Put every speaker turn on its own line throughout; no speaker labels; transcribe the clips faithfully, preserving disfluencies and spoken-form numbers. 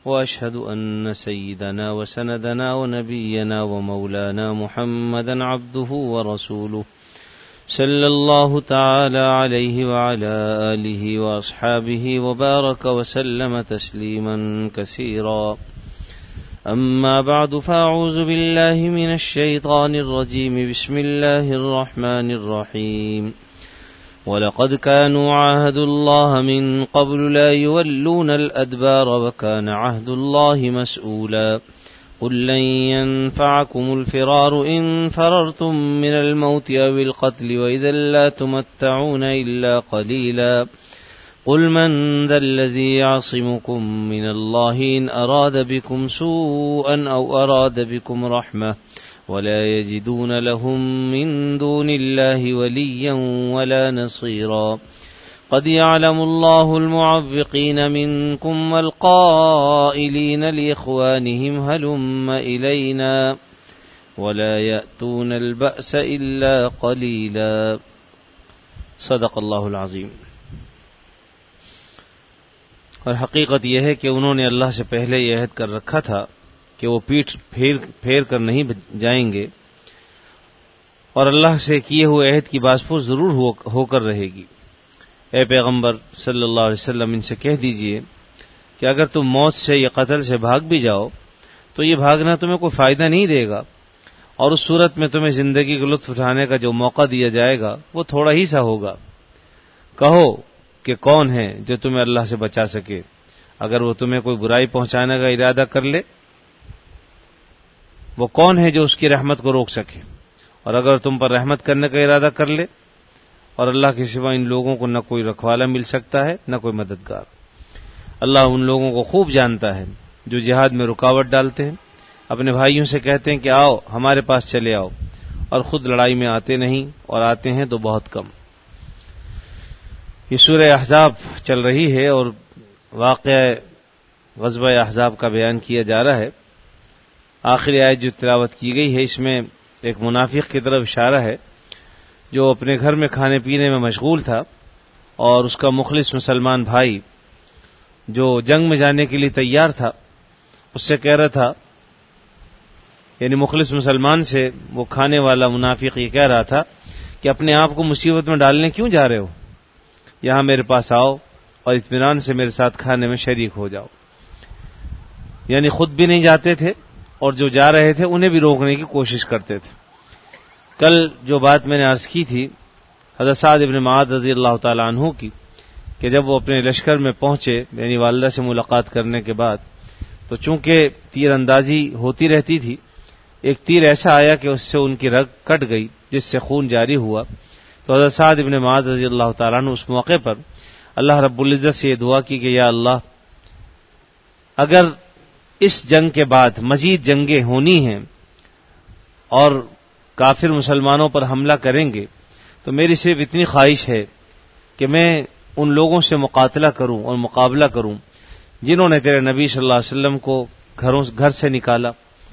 وأشهد أن سيدنا وسندنا ونبينا ومولانا محمدا عبده ورسوله صلى الله تعالى عليه وعلى آله وأصحابه وبارك وسلم تسليما كثيرا. أما بعد فأعوذ بالله من الشيطان الرجيم. بسم الله الرحمن الرحيم. وَلَقَدْ كَانُوا عَاهَدُوا اللَّهَ مِنْ قَبْلُ لَا يُوَلُّونَ الْأَدْبَارَ وَكَانَ عَهْدُ اللَّهِ مَسْئُولًا. قُلْ لَنْ يَنْفَعَكُمُ الْفِرَارُ إِنْ فَرَرْتُمْ مِنَ الْمَوْتِ أَوِ الْقَتْلِ وَإِذًا لَا تُمَتَّعُونَ إِلَّا قَلِيلًا. قُلْ مَنْ ذَا الَّذِي يَعْصِمُكُمْ مِنَ اللَّهِ إِنْ أَرَادَ بِكُمْ سُوءًا أَوْ أَرَادَ بِكُمْ رَحْمَةً ولا يجدون لهم من دون الله وليا ولا نصيرا. قد يعلم الله المعوقين منكم والقائلين لإخوانهم هلم إلينا ولا يأتون البأس إلا قليلا. صدق اللہ العظیم. اور حقیقت یہ ہے کہ انہوں نے اللہ سے پہلے یہ عہد کر رکھا تھا کہ وہ پیٹھ پھیر پھیر کر نہیں جائیں گے اور اللہ سے کیے ہوئے عہد کی بازپرس ضرور ہو, ہو کر رہے گی. اے پیغمبر صلی اللہ علیہ وسلم ان سے کہہ دیجئے کہ اگر تم موت سے یا قتل سے بھاگ بھی جاؤ تو یہ بھاگنا تمہیں کوئی فائدہ نہیں دے گا، اور اس صورت میں تمہیں زندگی کا لطف اٹھانے کا جو موقع دیا جائے گا وہ تھوڑا ہی سا ہوگا. کہو کہ کون ہے جو تمہیں اللہ سے بچا سکے اگر وہ تمہیں کوئی برائی پہنچانے کا ارادہ کر لے؟ وہ کون ہے جو اس کی رحمت کو روک سکے؟ اور اگر تم پر رحمت کرنے کا ارادہ کر لے؟ اور اللہ کے سوا ان لوگوں کو نہ کوئی رکھوالا مل سکتا ہے نہ کوئی مددگار. اللہ ان لوگوں کو خوب جانتا ہے جو جہاد میں رکاوٹ ڈالتے ہیں، اپنے بھائیوں سے کہتے ہیں کہ آؤ ہمارے پاس چلے آؤ، اور خود لڑائی میں آتے نہیں، اور آتے ہیں تو بہت کم. یہ سورہ احزاب چل رہی ہے اور واقعہ غزوہ احزاب کا بیان کیا جا رہا ہے. آخری آیت جو تلاوت کی گئی ہے اس میں ایک منافق کی طرف اشارہ ہے جو اپنے گھر میں کھانے پینے میں مشغول تھا، اور اس کا مخلص مسلمان بھائی جو جنگ میں جانے کے لیے تیار تھا اس سے کہہ رہا تھا، یعنی مخلص مسلمان سے وہ کھانے والا منافق یہ کہہ رہا تھا کہ اپنے آپ کو مصیبت میں ڈالنے کیوں جا رہے ہو، یہاں میرے پاس آؤ اور اطمینان سے میرے ساتھ کھانے میں شریک ہو جاؤ. یعنی خود بھی نہیں جاتے تھے اور جو جا رہے تھے انہیں بھی روکنے کی کوشش کرتے تھے. کل جو بات میں نے عرض کی تھی حضرت سعد بن معاذ رضی اللہ تعالی عنہ کی، کہ جب وہ اپنے لشکر میں پہنچے یعنی والدہ سے ملاقات کرنے کے بعد، تو چونکہ تیر اندازی ہوتی رہتی تھی، ایک تیر ایسا آیا کہ اس سے ان کی رگ کٹ گئی جس سے خون جاری ہوا. تو حضرت سعد بن معاذ رضی اللہ تعالی عنہ اس موقع پر اللہ رب العزت سے یہ دعا کی کہ یا اللہ، اگر اس جنگ کے بعد مزید جنگیں ہونی ہیں اور کافر مسلمانوں پر حملہ کریں گے تو میری صرف اتنی خواہش ہے کہ میں ان لوگوں سے مقاتلہ کروں اور مقابلہ کروں جنہوں نے تیرے نبی صلی اللہ علیہ وسلم کو گھروں گھر سے نکالا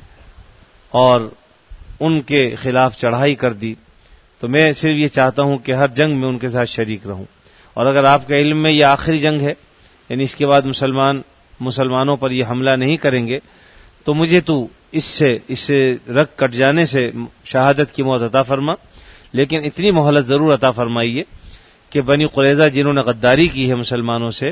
اور ان کے خلاف چڑھائی کر دی. تو میں صرف یہ چاہتا ہوں کہ ہر جنگ میں ان کے ساتھ شریک رہوں، اور اگر آپ کے علم میں یہ آخری جنگ ہے یعنی اس کے بعد مسلمان مسلمانوں پر یہ حملہ نہیں کریں گے تو مجھے تو اس سے اس سے رگ کٹ جانے سے شہادت کی موت عطا فرما، لیکن اتنی مہلت ضرور عطا فرمائیے کہ بنی قریظہ جنہوں نے غداری کی ہے مسلمانوں سے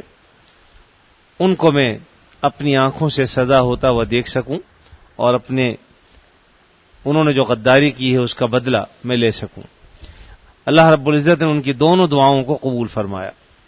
ان کو میں اپنی آنکھوں سے سزا ہوتا ہوا دیکھ سکوں اور اپنے انہوں نے جو غداری کی ہے اس کا بدلہ میں لے سکوں. اللہ رب العزت نے ان کی دونوں دعاؤں کو قبول فرمایا،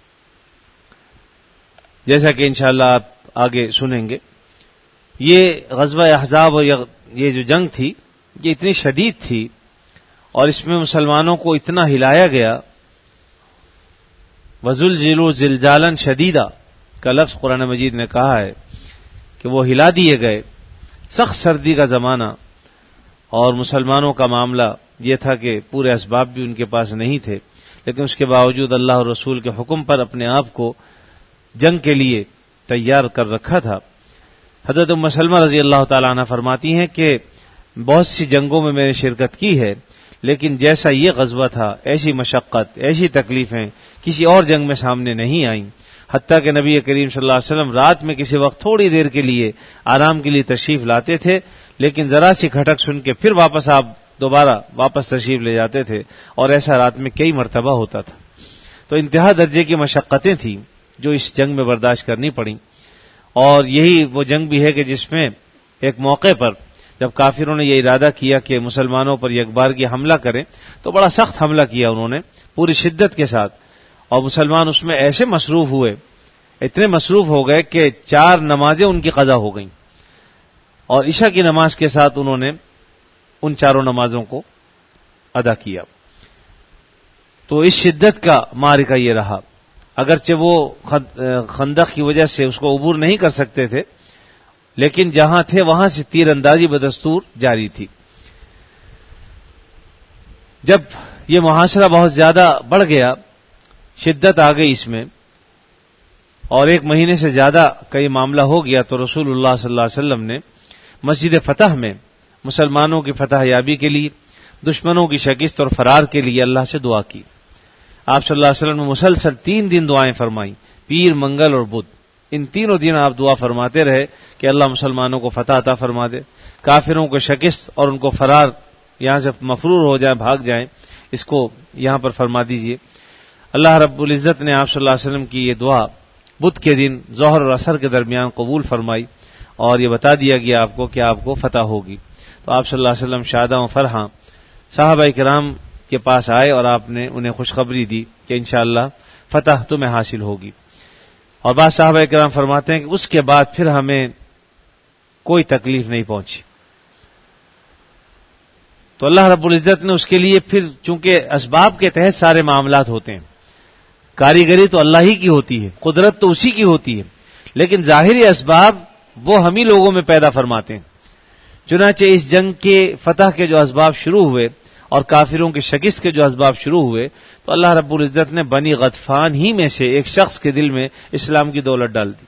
جیسا کہ انشاءاللہ آپ آگے سنیں گے. یہ غزوہ احزاب اور یہ جو جنگ تھی یہ اتنی شدید تھی اور اس میں مسلمانوں کو اتنا ہلایا گیا. وَزُلْزِلُوا زِلْزَالًا شَدِيدًا کا لفظ قرآن مجید نے کہا ہے کہ وہ ہلا دیے گئے. سخت سردی کا زمانہ اور مسلمانوں کا معاملہ یہ تھا کہ پورے اسباب بھی ان کے پاس نہیں تھے، لیکن اس کے باوجود اللہ اور رسول کے حکم پر اپنے آپ کو جنگ کے لیے تیار کر رکھا تھا. حضرت ام سلمہ رضی اللہ تعالی عنہ فرماتی ہیں کہ بہت سی جنگوں میں میں نے شرکت کی ہے، لیکن جیسا یہ غزوہ تھا ایسی مشقت ایسی تکلیفیں کسی اور جنگ میں سامنے نہیں آئیں. حتیٰ کہ نبی کریم صلی اللہ علیہ وسلم رات میں کسی وقت تھوڑی دیر کے لیے آرام کے لیے تشریف لاتے تھے، لیکن ذرا سی کھٹک سن کے پھر واپس آپ دوبارہ واپس تشریف لے جاتے تھے، اور ایسا رات میں کئی مرتبہ ہوتا تھا۔ تو انتہا درجے کی مشقتیں تھیں جو اس جنگ میں برداشت کرنی پڑیں، اور یہی وہ جنگ بھی ہے کہ جس میں ایک موقع پر جب کافروں نے یہ ارادہ کیا کہ مسلمانوں پر یکبار کی حملہ کریں تو بڑا سخت حملہ کیا انہوں نے پوری شدت کے ساتھ، اور مسلمان اس میں ایسے مصروف ہوئے، اتنے مصروف ہو گئے کہ چار نمازیں ان کی قضا ہو گئیں، اور عشاء کی نماز کے ساتھ انہوں نے ان چاروں نمازوں کو ادا کیا۔ تو اس شدت کا معرکہ یہ رہا، اگرچہ وہ خندق کی وجہ سے اس کو عبور نہیں کر سکتے تھے، لیکن جہاں تھے وہاں سے تیر اندازی بدستور جاری تھی۔ جب یہ محاصرہ بہت زیادہ بڑھ گیا، شدت آ گئی اس میں، اور ایک مہینے سے زیادہ کا یہ معاملہ ہو گیا، تو رسول اللہ صلی اللہ علیہ وسلم نے مسجد فتح میں مسلمانوں کی فتح یابی کے لیے، دشمنوں کی شکست اور فرار کے لیے اللہ سے دعا کی۔ آپ صلی اللہ علیہ وسلم نے مسلسل تین دن دعائیں فرمائیں، پیر، منگل اور بدھ، ان تینوں دن آپ دعا فرماتے رہے کہ اللہ مسلمانوں کو فتح عطا فرما دے، کافروں کو شکست اور ان کو فرار، یہاں سے مفرور ہو جائیں، بھاگ جائیں، اس کو یہاں پر فرما دیجئے۔ اللہ رب العزت نے آپ صلی اللہ علیہ وسلم کی یہ دعا بدھ کے دن ظہر اور عصر کے درمیان قبول فرمائی، اور یہ بتا دیا گیا آپ کو کہ آپ کو فتح ہوگی۔ تو آپ صلی اللہ علیہ وسلم شاداں و فرحاں صحابہ کرام کے پاس آئے، اور آپ نے انہیں خوشخبری دی کہ انشاءاللہ فتح تمہیں حاصل ہوگی۔ اور بعض صحابہ کرام فرماتے ہیں کہ اس کے بعد پھر ہمیں کوئی تکلیف نہیں پہنچی۔ تو اللہ رب العزت نے اس کے لیے پھر، چونکہ اسباب کے تحت سارے معاملات ہوتے ہیں، کاریگری تو اللہ ہی کی ہوتی ہے، قدرت تو اسی کی ہوتی ہے، لیکن ظاہری اسباب وہ ہم ہی لوگوں میں پیدا فرماتے ہیں۔ چنانچہ اس جنگ کے فتح کے جو اسباب شروع ہوئے اور کافروں کی شکست کے جو اسباب شروع ہوئے، تو اللہ رب العزت نے بنی غطفان ہی میں سے ایک شخص کے دل میں اسلام کی دولت ڈال دی۔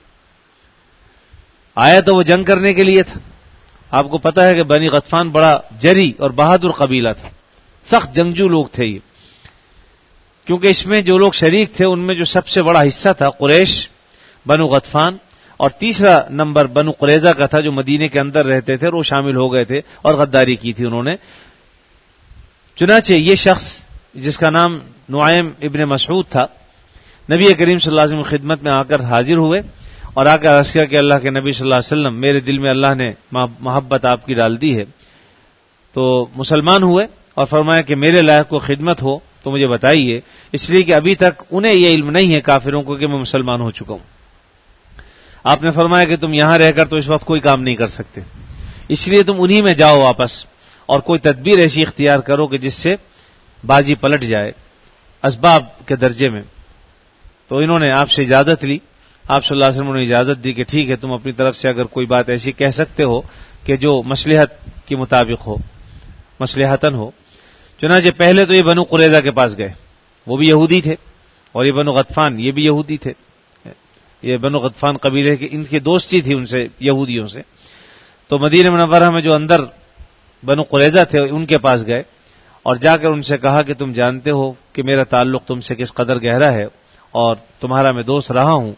آیا تو وہ جنگ کرنے کے لیے تھا، آپ کو پتا ہے کہ بنی غطفان بڑا جری اور بہادر قبیلہ تھا، سخت جنگجو لوگ تھے یہ، کیونکہ اس میں جو لوگ شریک تھے ان میں جو سب سے بڑا حصہ تھا قریش، بنو غطفان، اور تیسرا نمبر بنو قریظہ کا تھا جو مدینے کے اندر رہتے تھے، اور وہ شامل ہو گئے تھے اور غداری کی تھی انہوں نے۔ چنانچہ یہ شخص جس کا نام نعیم ابن مسعود تھا، نبی کریم صلی اللہ علیہ وسلم کی خدمت میں آ کر حاضر ہوئے اور آ کر عرض کیا کہ اللہ کے نبی صلی اللہ علیہ وسلم، میرے دل میں اللہ نے محبت آپ کی ڈال دی ہے۔ تو مسلمان ہوئے اور فرمایا کہ میرے لائق کو خدمت ہو تو مجھے بتائیے، اس لیے کہ ابھی تک انہیں یہ علم نہیں ہے کافروں کو کہ میں مسلمان ہو چکا ہوں۔ آپ نے فرمایا کہ تم یہاں رہ کر تو اس وقت کوئی کام نہیں کر سکتے، اس لیے تم انہی میں جاؤ واپس، اور کوئی تدبیر ایسی اختیار کرو کہ جس سے بازی پلٹ جائے اسباب کے درجے میں۔ تو انہوں نے آپ سے اجازت لی، آپ صلی اللہ علیہ وسلم نے اجازت دی کہ ٹھیک ہے، تم اپنی طرف سے اگر کوئی بات ایسی کہہ سکتے ہو کہ جو مصلحت کے مطابق ہو، مصلحتاً ہو۔ چنانچہ پہلے تو یہ بنو قریظہ کے پاس گئے، وہ بھی یہودی تھے، اور یہ بنو غطفان یہ بھی یہودی تھے، یہ بنو غطفان قبیلے کے ان کی دوستی تھی ان سے، یہودیوں سے۔ تو مدینہ منورہ میں جو اندر بنو قریظہ تھے ان کے پاس گئے اور جا کر ان سے کہا کہ تم جانتے ہو کہ میرا تعلق تم سے کس قدر گہرا ہے اور تمہارا میں دوست رہا ہوں۔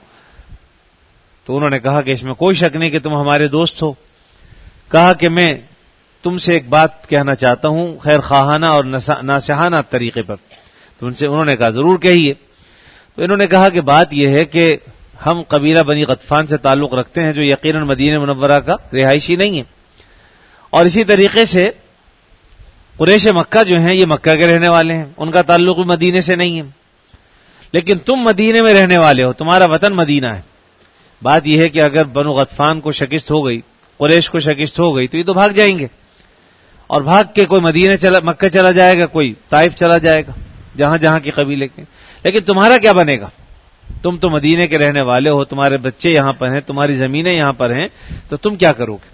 تو انہوں نے کہا کہ اس میں کوئی شک نہیں کہ تم ہمارے دوست ہو۔ کہا کہ میں تم سے ایک بات کہنا چاہتا ہوں خیر خواہانہ اور ناصحانہ طریقے پر۔ تو ان سے انہوں نے کہا ضرور کہیے۔ تو انہوں نے کہا کہ بات یہ ہے کہ ہم قبیلہ بنی غطفان سے تعلق رکھتے ہیں جو یقیناً مدینہ منورہ کا رہائشی نہیں ہے، اور اسی طریقے سے قریش مکہ جو ہیں یہ مکہ کے رہنے والے ہیں، ان کا تعلق بھی مدینے سے نہیں ہے، لیکن تم مدینے میں رہنے والے ہو، تمہارا وطن مدینہ ہے۔ بات یہ ہے کہ اگر بنو غطفان کو شکست ہو گئی، قریش کو شکست ہو گئی تو یہ تو بھاگ جائیں گے، اور بھاگ کے کوئی مدینے چلا مکہ چلا جائے گا، کوئی طائف چلا جائے گا، جہاں جہاں کے قبیلے کے، لیکن تمہارا کیا بنے گا؟ تم تو مدینے کے رہنے والے ہو، تمہارے بچے یہاں پر ہیں، تمہاری زمینیں یہاں پر ہیں، تو تم کیا کرو گے؟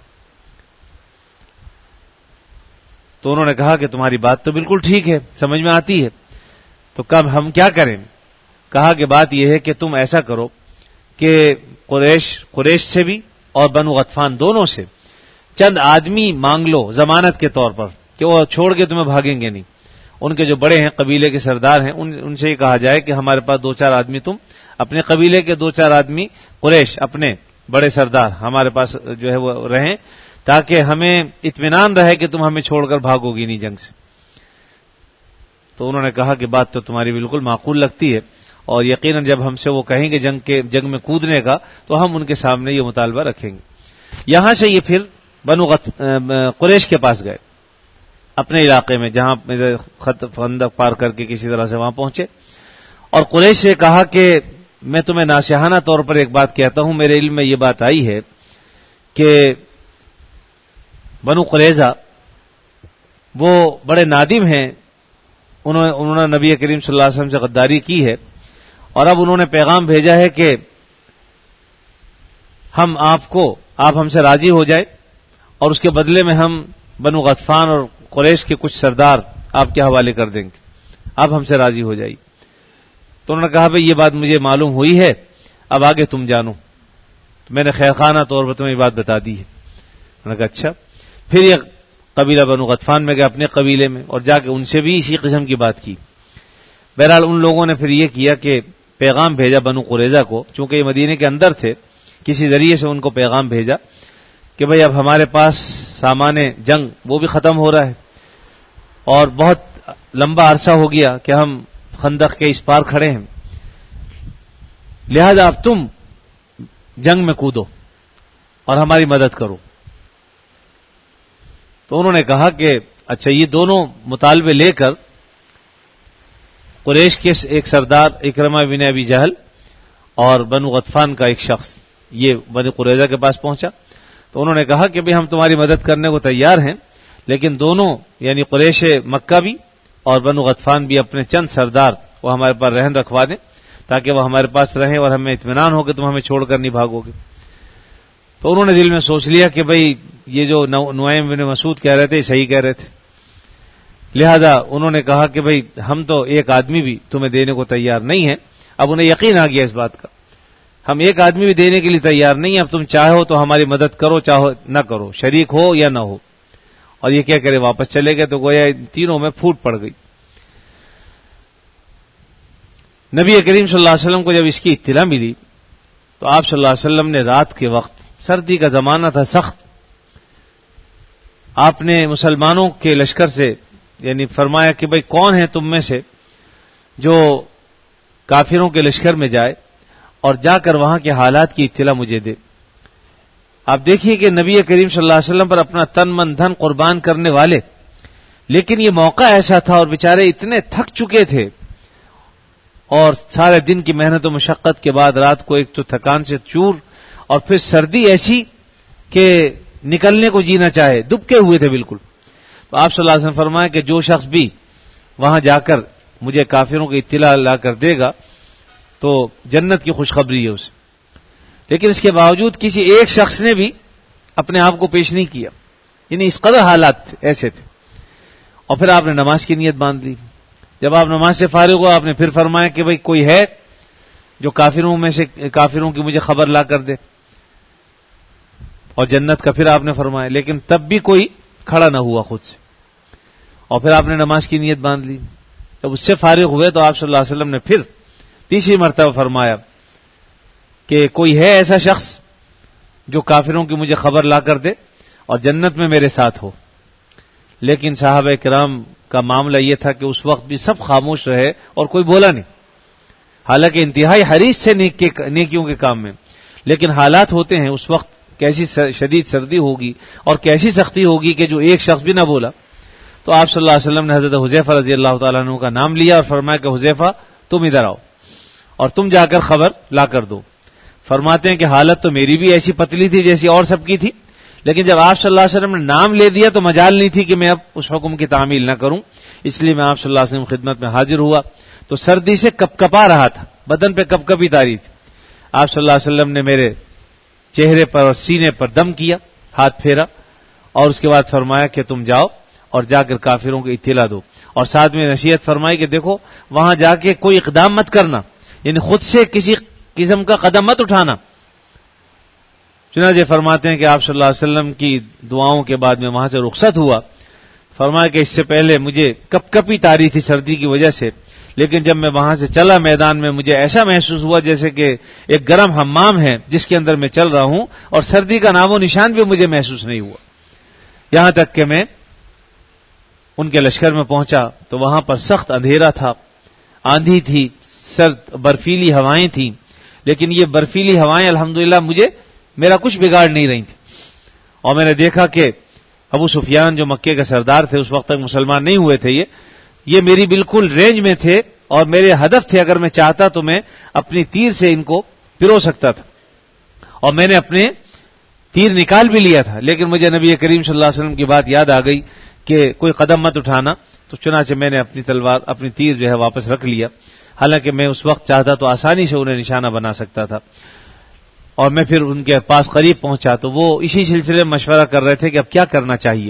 تو انہوں نے کہا کہ تمہاری بات تو بالکل ٹھیک ہے، سمجھ میں آتی ہے، تو کب ہم کیا کریں؟ کہا کہ بات یہ ہے کہ تم ایسا کرو کہ قریش قریش سے بھی اور بنو غطفان دونوں سے چند آدمی مانگ لو ضمانت کے طور پر کہ وہ چھوڑ کے تمہیں بھاگیں گے نہیں۔ ان کے جو بڑے ہیں، قبیلے کے سردار ہیں، ان ان سے یہ کہا جائے کہ ہمارے پاس دو چار آدمی تم اپنے قبیلے کے دو چار آدمی قریش اپنے بڑے سردار ہمارے پاس جو ہے وہ رہیں تاکہ ہمیں اطمینان رہے کہ تم ہمیں چھوڑ کر بھاگو گی نہیں جنگ سے. تو انہوں نے کہا کہ بات تو تمہاری بالکل معقول لگتی ہے اور یقیناً جب ہم سے وہ کہیں گے جنگ کے جنگ میں کودنے کا تو ہم ان کے سامنے یہ مطالبہ رکھیں گے. یہاں سے یہ پھر بنو قریش کے پاس گئے اپنے علاقے میں جہاں خط خندق پار کر کے کسی طرح سے وہاں پہنچے اور قریش سے کہا کہ میں تمہیں ناصحانہ طور پر ایک بات کہتا ہوں. میرے علم میں یہ بات آئی ہے کہ بنو قریظہ وہ بڑے نادم ہیں. انہوں نے نبی کریم صلی اللہ علیہ وسلم سے غداری کی ہے اور اب انہوں نے پیغام بھیجا ہے کہ ہم آپ کو آپ ہم سے راضی ہو جائے اور اس کے بدلے میں ہم بنو غطفان اور قریش کے کچھ سردار آپ کے حوالے کر دیں گے, آپ ہم سے راضی ہو جائیے. تو انہوں نے کہا بھئی یہ بات مجھے معلوم ہوئی ہے, اب آگے تم جانو. تو میں نے خیرخانہ طور پر تمہیں یہ بات بتا دی ہے. انہوں نے کہا اچھا. پھر یہ قبیلہ بنو غطفان میں گئے اپنے قبیلے میں اور جا کے ان سے بھی اسی قسم کی بات کی. بہرحال ان لوگوں نے پھر یہ کیا کہ پیغام بھیجا بنو قریظہ کو, چونکہ یہ مدینے کے اندر تھے, کسی ذریعے سے ان کو پیغام بھیجا کہ بھئی اب ہمارے پاس سامان جنگ وہ بھی ختم ہو رہا ہے اور بہت لمبا عرصہ ہو گیا کہ ہم خندق کے اس پار کھڑے ہیں, لہذا اب تم جنگ میں کودو اور ہماری مدد کرو. تو انہوں نے کہا کہ اچھا یہ دونوں مطالبے لے کر قریش کے ایک سردار اکرمہ بن ابی جہل اور بنو غطفان کا ایک شخص یہ بنو قریظہ کے پاس پہنچا. تو انہوں نے کہا کہ بھی ہم تمہاری مدد کرنے کو تیار ہیں, لیکن دونوں یعنی قریش مکہ بھی اور بنو غطفان بھی اپنے چند سردار وہ ہمارے پاس رہن رکھوا دیں تاکہ وہ ہمارے پاس رہیں اور ہمیں اطمینان ہو کہ تم ہمیں چھوڑ کر نہیں بھاگو گے. تو انہوں نے دل میں سوچ لیا کہ بھئی یہ جو نعیم بن مسعود کہہ رہے تھے صحیح کہہ رہے تھے, لہذا انہوں نے کہا کہ بھئی ہم تو ایک آدمی بھی تمہیں دینے کو تیار نہیں ہیں. اب انہیں یقین آ گیا اس بات کا, ہم ایک آدمی بھی دینے کے لیے تیار نہیں ہیں, اب تم چاہو تو ہماری مدد کرو چاہو نہ کرو, شریک ہو یا نہ ہو. اور یہ کیا کرے واپس چلے گئے تو گویا تینوں میں پھوٹ پڑ گئی. نبی کریم صلی اللہ علیہ وسلم کو جب اس کی اطلاع ملی تو آپ صلی اللہ علیہ وسلم نے رات کے وقت, سردی کا زمانہ تھا سخت, آپ نے مسلمانوں کے لشکر سے یعنی فرمایا کہ بھئی کون ہے تم میں سے جو کافروں کے لشکر میں جائے اور جا کر وہاں کے حالات کی اطلاع مجھے دے. آپ دیکھیے کہ نبی کریم صلی اللہ علیہ وسلم پر اپنا تن من دھن قربان کرنے والے, لیکن یہ موقع ایسا تھا اور بیچارے اتنے تھک چکے تھے اور سارے دن کی محنت و مشقت کے بعد رات کو ایک تو تھکان سے چور اور پھر سردی ایسی کہ نکلنے کو جینا چاہے, دبکے ہوئے تھے بالکل. تو آپ صلی اللہ علیہ وسلم فرمایا کہ جو شخص بھی وہاں جا کر مجھے کافروں کی اطلاع لا کر دے گا تو جنت کی خوشخبری ہے اسے. لیکن اس کے باوجود کسی ایک شخص نے بھی اپنے آپ کو پیش نہیں کیا, یعنی اس قدر حالات ایسے تھے. اور پھر آپ نے نماز کی نیت باندھ لی. جب آپ نماز سے فارغ ہوا آپ نے پھر فرمایا کہ بھئی کوئی ہے جو کافروں میں سے کافروں کی مجھے خبر لا کر دے, اور جنت کا پھر آپ نے فرمایا, لیکن تب بھی کوئی کھڑا نہ ہوا خود سے. اور پھر آپ نے نماز کی نیت باندھ لی. جب اس سے فارغ ہوئے تو آپ صلی اللہ علیہ وسلم نے پھر تیسری مرتبہ فرمایا کہ کوئی ہے ایسا شخص جو کافروں کی مجھے خبر لا کر دے اور جنت میں میرے ساتھ ہو. لیکن صحابہ کرام کا معاملہ یہ تھا کہ اس وقت بھی سب خاموش رہے اور کوئی بولا نہیں, حالانکہ انتہائی حریص تھے نیکیوں کے کام میں. لیکن حالات ہوتے ہیں اس وقت کیسی شدید سردی ہوگی اور کیسی سختی ہوگی کہ جو ایک شخص بھی نہ بولا. تو آپ صلی اللہ علیہ وسلم نے حضرت حذیفہ رضی اللہ تعالیٰ عنہ کا نام لیا اور فرمایا کہ حذیفہ تم ادھر آؤ اور تم جا کر خبر لا کر دو. فرماتے ہیں کہ حالت تو میری بھی ایسی پتلی تھی جیسی اور سب کی تھی, لیکن جب آپ صلی اللہ علیہ وسلم نے نام لے دیا تو مجال نہیں تھی کہ میں اب اس حکم کی تعمیل نہ کروں, اس لیے میں آپ صلی اللہ علیہ وسلم کی خدمت میں حاضر ہوا. تو سردی سے کپ کپا رہا تھا, بدن پہ کپ کپی تاری تھی. آپ صلی اللہ علیہ وسلم نے میرے چہرے پر اور سینے پر دم کیا, ہاتھ پھیرا اور اس کے بعد فرمایا کہ تم جاؤ اور جا کر کافروں کو اطلاع دو, اور ساتھ میں نصیحت فرمائی کہ دیکھو وہاں جا کے کوئی اقدام مت کرنا, یعنی خود سے کسی قسم کا قدم مت اٹھانا. چنانچہ فرماتے ہیں کہ آپ صلی اللہ علیہ وسلم کی دعاؤں کے بعد میں وہاں سے رخصت ہوا. فرمایا کہ اس سے پہلے مجھے کپ کپی تاری تھی سردی کی وجہ سے, لیکن جب میں وہاں سے چلا میدان میں مجھے ایسا محسوس ہوا جیسے کہ ایک گرم حمام ہے جس کے اندر میں چل رہا ہوں، اور سردی کا نام و نشان بھی مجھے محسوس نہیں ہوا. یہاں تک کہ میں ان کے لشکر میں پہنچا تو وہاں پر سخت اندھیرا تھا، آندھی تھی، سرد برفیلی ہوائیں تھیں، لیکن یہ برفیلی ہوائیں الحمدللہ مجھے میرا کچھ بگاڑ نہیں رہی تھیں. اور میں نے دیکھا کہ ابو سفیان جو مکے کے سردار تھے، اس وقت تک مسلمان نہیں ہوئے تھے، یہ یہ میری بالکل رینج میں تھے اور میرے ہدف تھے. اگر میں چاہتا تو میں اپنی تیر سے ان کو پرو سکتا تھا، اور میں نے اپنے تیر نکال بھی لیا تھا، لیکن مجھے نبی کریم صلی اللہ علیہ وسلم کی بات یاد آ گئی کہ کوئی قدم مت اٹھانا، تو چنانچہ میں نے اپنی تلوار اپنی تیر جو ہے واپس رکھ لیا. حالانکہ میں اس وقت چاہتا تو آسانی سے انہیں نشانہ بنا سکتا تھا. اور میں پھر ان کے پاس قریب پہنچا تو وہ اسی سلسلے میں مشورہ کر رہے تھے کہ اب کیا کرنا چاہیے.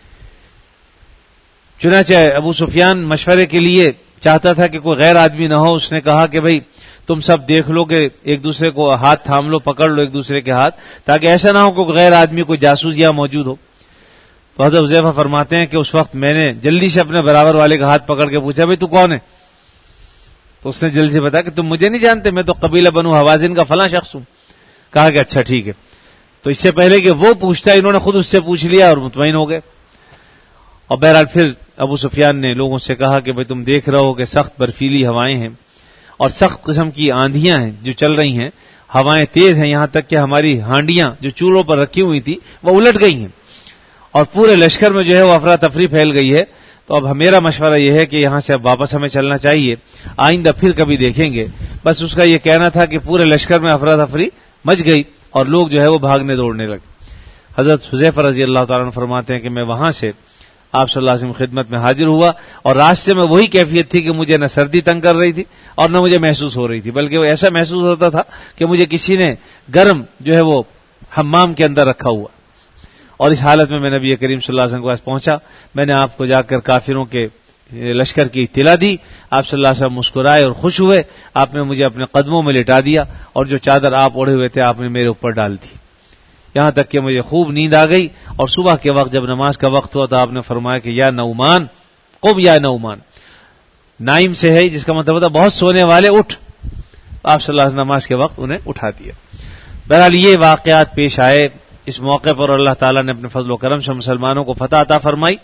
چنانچہ ابو سفیان مشورے کے لیے چاہتا تھا کہ کوئی غیر آدمی نہ ہو. اس نے کہا کہ بھئی تم سب دیکھ لو کہ ایک دوسرے کو ہاتھ تھام لو، پکڑ لو ایک دوسرے کے ہاتھ، تاکہ ایسا نہ ہو کہ غیر آدمی کوئی جاسوس یا موجود ہو. تو حضرت حذیفہ فرماتے ہیں کہ اس وقت میں نے جلدی سے اپنے برابر والے کا ہاتھ پکڑ کے پوچھا بھئی تو کون ہے؟ تو اس نے جلدی سے بتایا کہ تم مجھے نہیں جانتے، میں تو قبیلہ بنو حوازن کا فلاں شخص ہوں. کہا کہ اچھا ٹھیک ہے. تو اس سے پہلے کہ وہ پوچھتا انہوں نے خود اس سے پوچھ لیا اور مطمئن ہو گئے. اور بہرحال پھر ابو سفیان نے لوگوں سے کہا کہ بھئی تم دیکھ رہے ہو کہ سخت برفیلی ہوائیں ہیں اور سخت قسم کی آندھیاں ہیں جو چل رہی ہیں، ہوائیں تیز ہیں، یہاں تک کہ ہماری ہانڈیاں جو چولہوں پر رکھی ہوئی تھی وہ الٹ گئی ہیں، اور پورے لشکر میں جو ہے وہ افراتفری پھیل گئی ہے. تو اب میرا مشورہ یہ ہے کہ یہاں سے اب واپس ہمیں چلنا چاہیے، آئندہ پھر کبھی دیکھیں گے. بس اس کا یہ کہنا تھا کہ پورے لشکر میں افراتفری مچ گئی اور لوگ جو ہے وہ بھاگنے دوڑنے لگے. حضرت حذیفہ رضی اللہ تعالیٰ عنہ فرماتے ہیں کہ میں وہاں سے آپ صلی اللہ علیہ وسلم کی خدمت میں حاضر ہوا، اور راستے میں وہی کیفیت تھی کہ مجھے نہ سردی تنگ کر رہی تھی اور نہ مجھے محسوس ہو رہی تھی، بلکہ وہ ایسا محسوس ہوتا تھا کہ مجھے کسی نے گرم جو ہے وہ حمام کے اندر رکھا ہوا. اور اس حالت میں میں نبی کریم صلی اللہ علیہ وسلم کے پاس پہنچا. میں نے آپ کو جا کر کافروں کے لشکر کی اطلاع دی. آپ صلی اللہ علیہ وسلم مسکرائے اور خوش ہوئے. آپ نے مجھے اپنے قدموں میں لٹا دیا اور جو چادر آپ اوڑھے ہوئے تھے آپ نے میرے اوپر ڈال دی، یہاں تک کہ مجھے خوب نیند آ گئی. اور صبح کے وقت جب نماز کا وقت ہوا تو آپ نے فرمایا کہ یا نعمان قم یا نعمان. نائم سے ہے جس کا مطلب ہوتا بہت سونے والے اٹھ. آپ صلی اللہ علیہ وسلم نماز کے وقت انہیں اٹھا دیا. بہرحال یہ واقعات پیش آئے. اس موقع پر اللہ تعالیٰ نے اپنے فضل و کرم سے مسلمانوں کو فتح عطا فرمائی،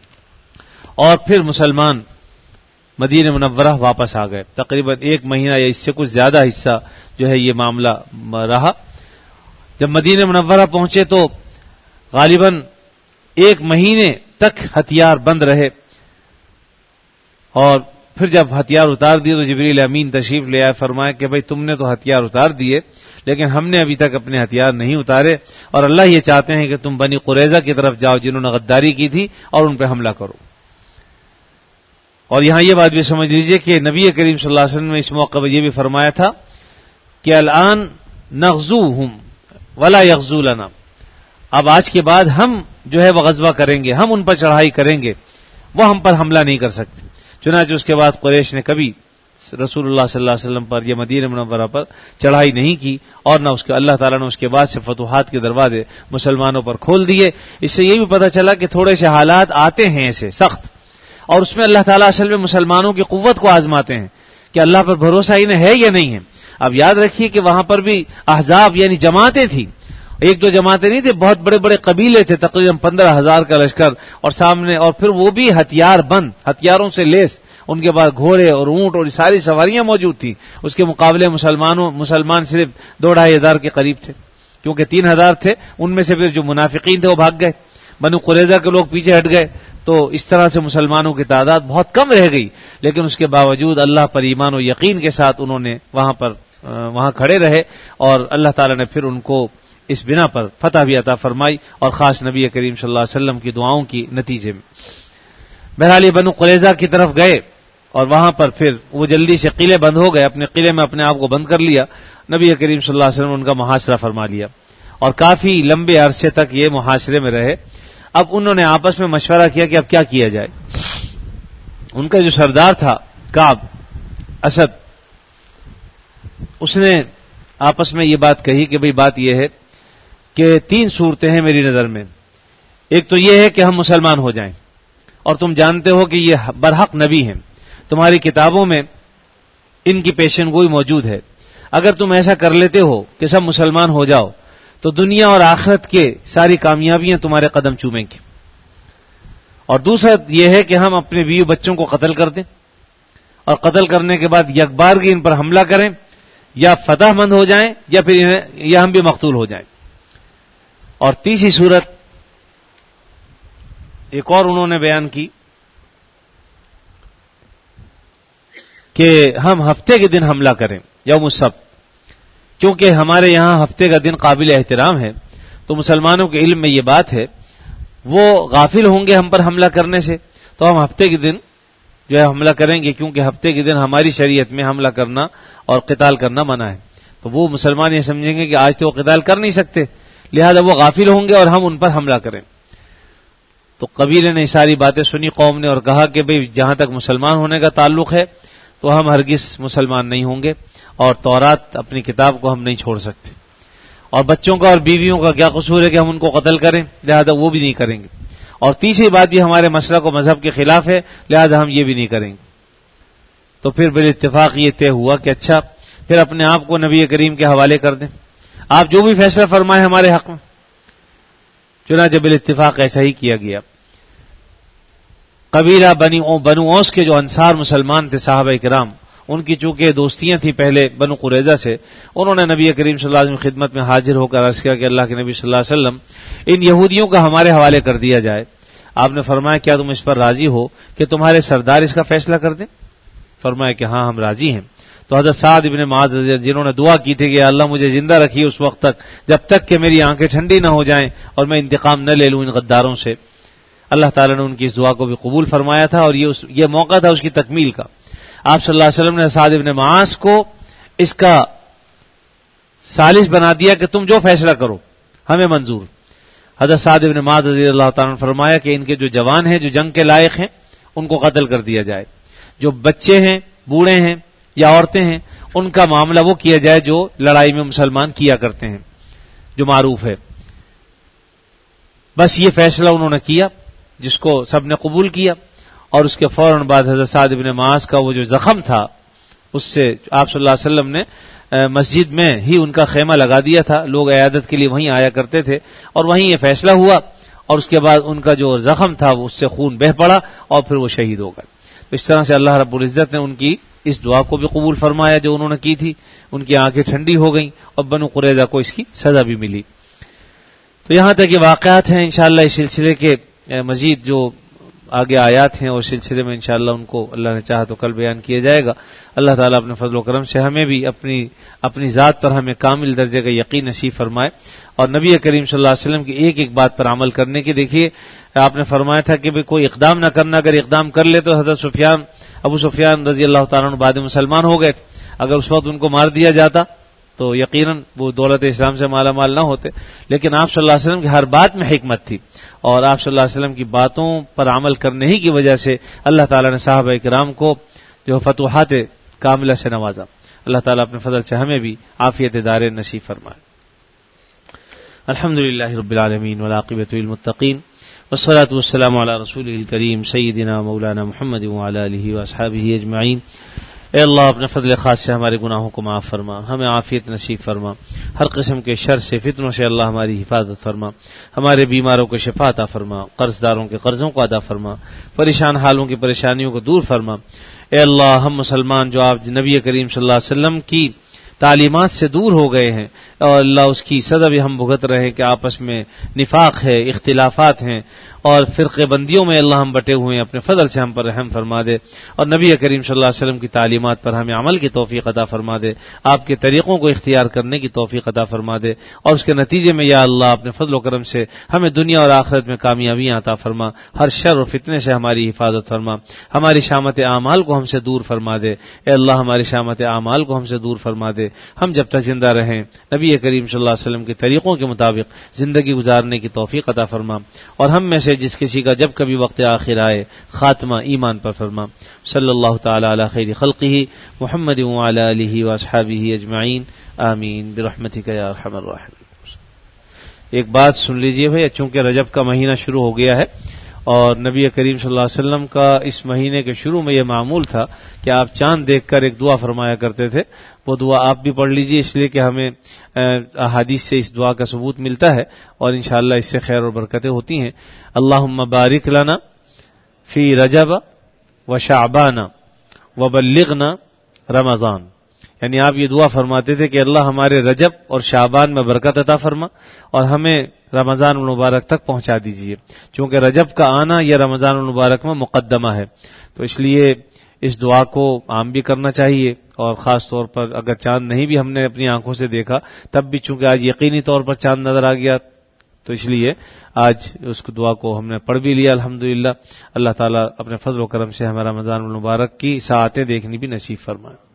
اور پھر مسلمان مدینہ منورہ واپس آ گئے. تقریباً ایک مہینہ یا اس سے کچھ زیادہ حصہ جو ہے یہ معاملہ رہا. جب مدینہ منورہ پہنچے تو غالباً ایک مہینے تک ہتھیار بند رہے، اور پھر جب ہتھیار اتار دیے تو جبریل امین تشریف لے آئے. فرمایا کہ بھئی تم نے تو ہتھیار اتار دیے لیکن ہم نے ابھی تک اپنے ہتھیار نہیں اتارے، اور اللہ یہ چاہتے ہیں کہ تم بنی قریظہ کی طرف جاؤ جنہوں نے غداری کی تھی اور ان پہ حملہ کرو. اور یہاں یہ بات بھی سمجھ لیجئے کہ نبی کریم صلی اللہ علیہ وسلم نے اس موقع پر یہ بھی فرمایا تھا کہ الان نغزوہم ولا یغزو لنا. اب آج کے بعد ہم جو ہے وہ غزوہ کریں گے، ہم ان پر چڑھائی کریں گے، وہ ہم پر حملہ نہیں کر سکتے. چنانچہ اس کے بعد قریش نے کبھی رسول اللہ صلی اللہ علیہ وسلم پر یا مدینہ منورہ پر چڑھائی نہیں کی، اور نہ اس کے اللہ تعالیٰ نے اس کے بعد سے فتوحات کے دروازے مسلمانوں پر کھول دیے. اس سے یہ بھی پتہ چلا کہ تھوڑے سے حالات آتے ہیں ایسے سخت، اور اس میں اللہ تعالیٰ اصل میں مسلمانوں کی قوت کو آزماتے ہیں کہ اللہ پر بھروسہ انہیں ہے یا نہیں ہے. اب یاد رکھیے کہ وہاں پر بھی احزاب یعنی جماعتیں تھیں، ایک دو جماعتیں نہیں تھے، بہت بڑے بڑے قبیلے تھے، تقریباً پندرہ ہزار کا لشکر، اور سامنے اور پھر وہ بھی ہتھیار بند، ہتھیاروں سے لیس. ان کے بعد گھوڑے اور اونٹ اور ساری سواریاں موجود تھیں. اس کے مقابلے مسلمانوں مسلمان صرف دو ڈھائی ہزار کے قریب تھے، کیونکہ تین ہزار تھے، ان میں سے پھر جو منافقین تھے وہ بھاگ گئے، بنو قریظہ کے لوگ پیچھے ہٹ گئے. تو اس طرح سے مسلمانوں کی تعداد بہت کم رہ گئی، لیکن اس کے باوجود اللہ پر ایمان و یقین کے ساتھ انہوں نے وہاں پر وہاں کھڑے رہے، اور اللہ تعالیٰ نے پھر ان کو اس بنا پر فتح بھی عطا فرمائی، اور خاص نبی کریم صلی اللہ علیہ وسلم کی دعاؤں کی نتیجے میں. بہرحال یہ بنو قریظہ کی طرف گئے، اور وہاں پر پھر وہ جلدی سے قلعے بند ہو گئے، اپنے قلعے میں اپنے آپ کو بند کر لیا. نبی کریم صلی اللہ علیہ وسلم نے ان کا محاصرہ فرما لیا، اور کافی لمبے عرصے تک یہ محاصرے میں رہے. اب انہوں نے آپس میں مشورہ کیا کہ اب کیا کیا جائے. ان کا جو سردار تھا کعب اسد، اس نے آپس میں یہ بات کہی کہ بھئی بات یہ ہے کہ تین صورتیں ہیں میری نظر میں. ایک تو یہ ہے کہ ہم مسلمان ہو جائیں، اور تم جانتے ہو کہ یہ برحق نبی ہیں، تمہاری کتابوں میں ان کی پیشن گوئی موجود ہے. اگر تم ایسا کر لیتے ہو کہ سب مسلمان ہو جاؤ تو دنیا اور آخرت کے ساری کامیابیاں تمہارے قدم چومیں گی. اور دوسرا یہ ہے کہ ہم اپنے بیوی بچوں کو قتل کر دیں اور قتل کرنے کے بعد یکبارگی ان پر حملہ کریں, یا فتح مند ہو جائیں یا پھر یا ہم بھی مقتول ہو جائیں. اور تیسری صورت ایک اور انہوں نے بیان کی کہ ہم ہفتے کے دن حملہ کریں, یوم السبت, کیونکہ ہمارے یہاں ہفتے کا دن قابل احترام ہے. تو مسلمانوں کے علم میں یہ بات ہے, وہ غافل ہوں گے ہم پر حملہ کرنے سے, تو ہم ہفتے کے دن جو ہے حملہ کریں گے, کیونکہ ہفتے کے دن ہماری شریعت میں حملہ کرنا اور قتال کرنا منع ہے. تو وہ مسلمان یہ سمجھیں گے کہ آج تو وہ قتال کر نہیں سکتے, لہذا وہ غافل ہوں گے اور ہم ان پر حملہ کریں. تو قبیلے نے ساری باتیں سنی قوم نے, اور کہا کہ بھئی جہاں تک مسلمان ہونے کا تعلق ہے تو ہم ہرگز مسلمان نہیں ہوں گے, اور تورات اپنی کتاب کو ہم نہیں چھوڑ سکتے. اور بچوں کا اور بیویوں کا کیا قصور ہے کہ ہم ان کو قتل کریں, لہذا وہ بھی نہیں کریں گے. اور تیسری بات یہ ہمارے مسلک و مذہب کے خلاف ہے, لہذا ہم یہ بھی نہیں کریں گے. تو پھر بالاتفاق یہ طے ہوا کہ اچھا پھر اپنے آپ کو نبی کریم کے حوالے کر دیں, آپ جو بھی فیصلہ فرمائیں ہمارے حق میں. چنانچہ بالاتفاق ایسا ہی کیا گیا. قبیلہ بنی بنو اوس کے جو انصار مسلمان تھے صحابہ کرام, ان کی چونکہ دوستیاں تھیں پہلے بنو قریظہ سے, انہوں نے نبی کریم صلی اللہ علیہ وسلم کی خدمت میں حاضر ہو کر عرض کیا کہ اللہ کے نبی صلی اللہ علیہ وسلم ان یہودیوں کا ہمارے حوالے کر دیا جائے. آپ نے فرمایا کیا تم اس پر راضی ہو کہ تمہارے سردار اس کا فیصلہ کر دیں؟ فرمایا کہ ہاں ہم راضی ہیں. تو حضرت سعد ابن معاذ جنہوں نے دعا کی تھی کہ اللہ مجھے زندہ رکھیے اس وقت تک جب تک کہ میری آنکھیں ٹھنڈی نہ ہو جائیں اور میں انتقام نہ لے لوں ان غداروں سے, اللہ تعالیٰ نے ان کی اس دعا کو بھی قبول فرمایا تھا, اور یہ اس یہ موقع تھا اس کی تکمیل کا. آپ صلی اللہ علیہ وسلم نے سعد ابن معاذ کو اس کا ثالث بنا دیا کہ تم جو فیصلہ کرو ہمیں منظور. حضرت سعد ابن معاذ رضی اللہ تعالیٰ نے فرمایا کہ ان کے جو جوان ہیں جو جنگ کے لائق ہیں ان کو قتل کر دیا جائے, جو بچے ہیں بوڑھے ہیں یا عورتیں ہیں ان کا معاملہ وہ کیا جائے جو لڑائی میں مسلمان کیا کرتے ہیں, جو معروف ہے. بس یہ فیصلہ انہوں نے کیا جس کو سب نے قبول کیا. اور اس کے فوراً بعد حضرت سعد ابن معاذ کا وہ جو زخم تھا اس سے آپ صلی اللہ علیہ وسلم نے مسجد میں ہی ان کا خیمہ لگا دیا تھا, لوگ عیادت کے لیے وہیں آیا کرتے تھے, اور وہیں یہ فیصلہ ہوا. اور اس کے بعد ان کا جو زخم تھا اس سے خون بہہ پڑا اور پھر وہ شہید ہو گئے. تو اس طرح سے اللہ رب العزت نے ان کی اس دعا کو بھی قبول فرمایا جو انہوں نے کی تھی, ان کی آنکھیں ٹھنڈی ہو گئیں اور بنو قریظہ کو اس کی سزا بھی ملی. تو یہاں تک یہ واقعات ہیں. انشاءاللہ اس سلسلے کے مزید جو آگے آیات ہیں اور سلسلے میں انشاءاللہ ان کو اللہ نے چاہا تو کل بیان کیا جائے گا. اللہ تعالیٰ اپنے فضل و کرم سے ہمیں بھی اپنی اپنی ذات پر ہمیں کامل درجے کا یقین نصیب فرمائے, اور نبی کریم صلی اللہ علیہ وسلم کی ایک ایک بات پر عمل کرنے کی. دیکھیے آپ نے فرمایا تھا کہ کوئی اقدام نہ کرنا, اگر اقدام کر لے تو حضرت سفیان ابو سفیان رضی اللہ تعالیٰ عنہ بعد مسلمان ہو گئے تھے, اگر اس وقت ان کو مار دیا جاتا تو یقیناً وہ دولت اسلام سے مالا مال نہ ہوتے. لیکن آپ صلی اللہ علیہ وسلم کی ہر بات میں حکمت تھی, اور آپ صلی اللہ علیہ وسلم کی باتوں پر عمل کرنے ہی کی وجہ سے اللہ تعالیٰ نے صحابہ کرام کو جو فتوحات کاملہ سے نوازا. اللہ تعالیٰ اپنے فضل سے ہمیں بھی عافیت دار نصیب فرمائے. الحمدللہ رب العالمین والعاقبۃ للمتقین والصلاة والسلام علی رسولہ الکریم سیدنا مولانا محمد وعلی آلہ واصحابہ اجمعین. اے اللہ اپنے فضل خاص سے ہمارے گناہوں کو معاف فرما, ہمیں عافیت نصیب فرما, ہر قسم کے شر سے فتنوں سے اللہ ہماری حفاظت فرما, ہمارے بیماروں کو شفا عطا فرما, قرض داروں کے قرضوں کو ادا فرما, پریشان حالوں کی پریشانیوں کو دور فرما. اے اللہ ہم مسلمان جو آپ نبی کریم صلی اللہ علیہ وسلم کی تعلیمات سے دور ہو گئے ہیں, اور اللہ اس کی سزا بھی ہم بھگت رہے کہ آپس میں نفاق ہے, اختلافات ہیں, اور فرقے بندیوں میں اللہ ہم بٹے ہوئے ہیں, اپنے فضل سے ہم پر رحم فرما دے, اور نبی کریم صلی اللہ علیہ وسلم کی تعلیمات پر ہمیں عمل کی توفیق عطا فرما دے, آپ کے طریقوں کو اختیار کرنے کی توفیق عطا فرما دے, اور اس کے نتیجے میں یا اللہ اپنے فضل و کرم سے ہمیں دنیا اور آخرت میں کامیابیاں عطا فرما, ہر شر و فتنے سے ہماری حفاظت فرما, ہماری شامت اعمال کو ہم سے دور فرما دے. اے اللہ ہماری شامت اعمال کو ہم سے دور فرما دے. ہم جب تک زندہ رہیں نبی کریم صلی اللہ علیہ وسلم کے طریقوں کے مطابق زندگی گزارنے کی توفیق عطا فرما, اور ہم میں سے جس کسی کا جب کبھی وقت آخر آئے خاتمہ ایمان پر فرما. صلی اللہ تعالی علی خیر خلقہ محمد وعلی آلہ واصحابہ اجمعین, آمین برحمتک یا ارحم الراحمین. ایک بات سن لیجئے بھائی, چونکہ رجب کا مہینہ شروع ہو گیا ہے اور نبی کریم صلی اللہ علیہ وسلم کا اس مہینے کے شروع میں یہ معمول تھا کہ آپ چاند دیکھ کر ایک دعا فرمایا کرتے تھے. وہ دعا آپ بھی پڑھ لیجئے، اس لیے کہ ہمیں احادیث سے اس دعا کا ثبوت ملتا ہے اور انشاءاللہ اس سے خیر اور برکتیں ہوتی ہیں. اللہم بارک لنا فی رجب و شعبان و بلغنا رمضان. یعنی آپ یہ دعا فرماتے تھے کہ اللہ ہمارے رجب اور شعبان میں برکت عطا فرما اور ہمیں رمضان المبارک تک پہنچا دیجیے، چونکہ رجب کا آنا یہ رمضان المبارک میں مقدمہ ہے. تو اس لیے اس دعا کو عام بھی کرنا چاہیے، اور خاص طور پر اگر چاند نہیں بھی ہم نے اپنی آنکھوں سے دیکھا تب بھی چونکہ آج یقینی طور پر چاند نظر آ گیا، تو اس لیے آج اس دعا کو ہم نے پڑھ بھی لیا الحمدللہ. اللہ تعالیٰ اپنے فضل و کرم سے ہمیں رمضان المبارک کی ساعتیں دیکھنی بھی نصیب فرمائے.